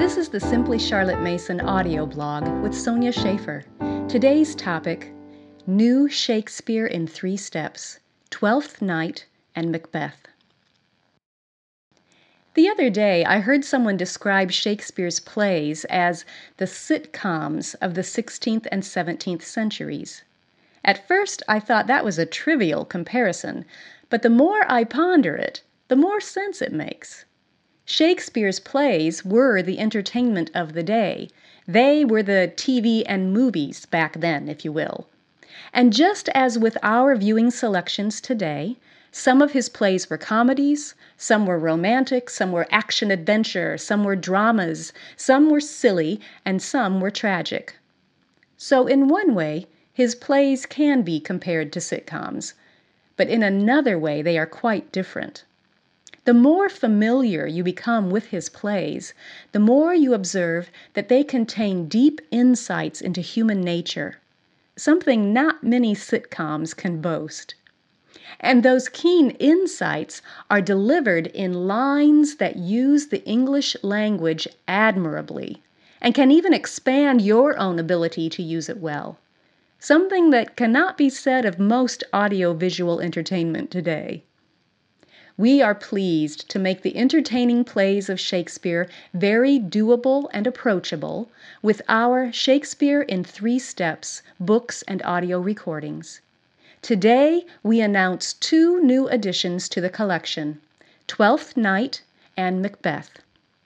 This is the Simply Charlotte Mason audio blog with Sonia Schaefer. Today's topic, New Shakespeare in 3 Steps, Twelfth Night and Macbeth. The other day, I heard someone describe Shakespeare's plays as the sitcoms of the 16th and 17th centuries. At first, I thought that was a trivial comparison, but the more I ponder it, the more sense it makes. Shakespeare's plays were the entertainment of the day. They were the TV and movies back then, if you will. And just as with our viewing selections today, some of his plays were comedies, some were romantic, some were action-adventure, some were dramas, some were silly, and some were tragic. So in one way, his plays can be compared to sitcoms, but in another way they are quite different. The more familiar you become with his plays, the more you observe that they contain deep insights into human nature, something not many sitcoms can boast. And those keen insights are delivered in lines that use the English language admirably and can even expand your own ability to use it well, something that cannot be said of most audiovisual entertainment today. We are pleased to make the entertaining plays of Shakespeare very doable and approachable with our Shakespeare in 3 Steps books and audio recordings. Today, we announce 2 new additions to the collection, Twelfth Night and Macbeth.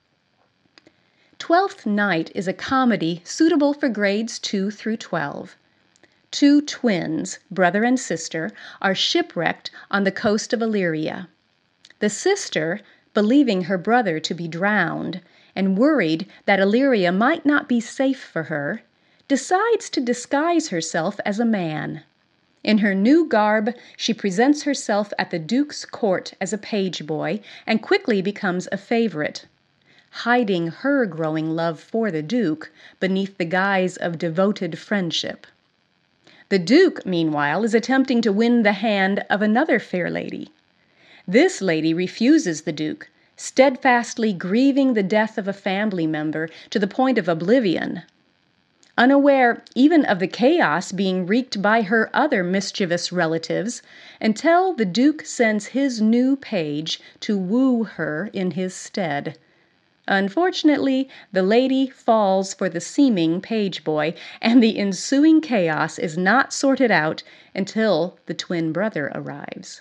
Twelfth Night is a comedy suitable for grades 2 through 12. 2 twins, brother and sister, are shipwrecked on the coast of Illyria. The sister, believing her brother to be drowned and worried that Illyria might not be safe for her, decides to disguise herself as a man. In her new garb, she presents herself at the Duke's court as a page boy and quickly becomes a favorite, hiding her growing love for the Duke beneath the guise of devoted friendship. The Duke, meanwhile, is attempting to win the hand of another fair lady. This lady refuses the Duke, steadfastly grieving the death of a family member to the point of oblivion. Unaware even of the chaos being wreaked by her other mischievous relatives, until the Duke sends his new page to woo her in his stead. Unfortunately, the lady falls for the seeming page boy, and the ensuing chaos is not sorted out until the twin brother arrives.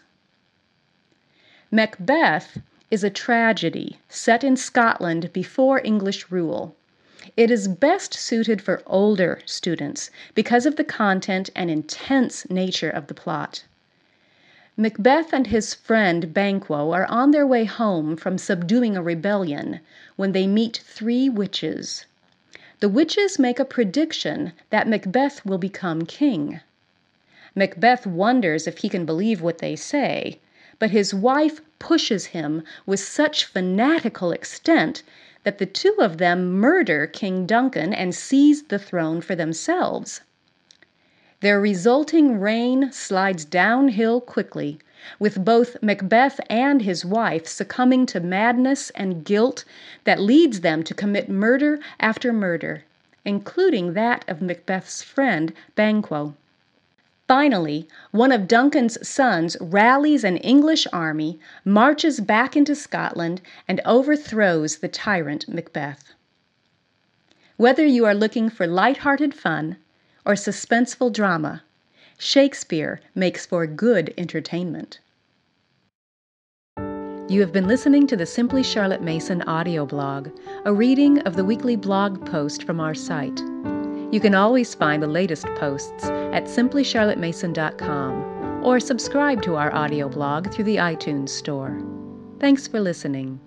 Macbeth is a tragedy set in Scotland before English rule. It is best suited for older students because of the content and intense nature of the plot. Macbeth and his friend Banquo are on their way home from subduing a rebellion when they meet 3 witches. The witches make a prediction that Macbeth will become king. Macbeth wonders if he can believe what they say, but his wife pushes him with such fanatical extent that the 2 of them murder King Duncan and seize the throne for themselves. Their resulting reign slides downhill quickly, with both Macbeth and his wife succumbing to madness and guilt that leads them to commit murder after murder, including that of Macbeth's friend Banquo. Finally, one of Duncan's sons rallies an English army, marches back into Scotland, and overthrows the tyrant Macbeth. Whether you are looking for light-hearted fun or suspenseful drama, Shakespeare makes for good entertainment. You have been listening to the Simply Charlotte Mason audio blog, a reading of the weekly blog post from our site. You can always find the latest posts at simplycharlottemason.com or subscribe to our audio blog through the iTunes Store. Thanks for listening.